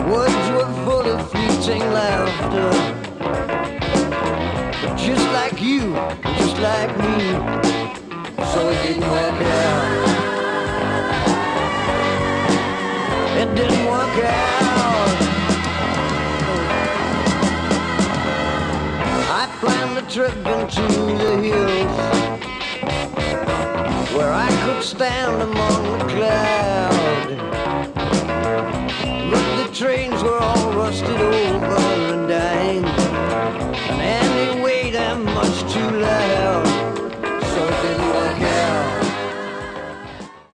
Woods were full of fleeting laughter, just like you, just like me. So it didn't work out. It didn't work out. I planned a trip into the hills, where I could stand among the clouds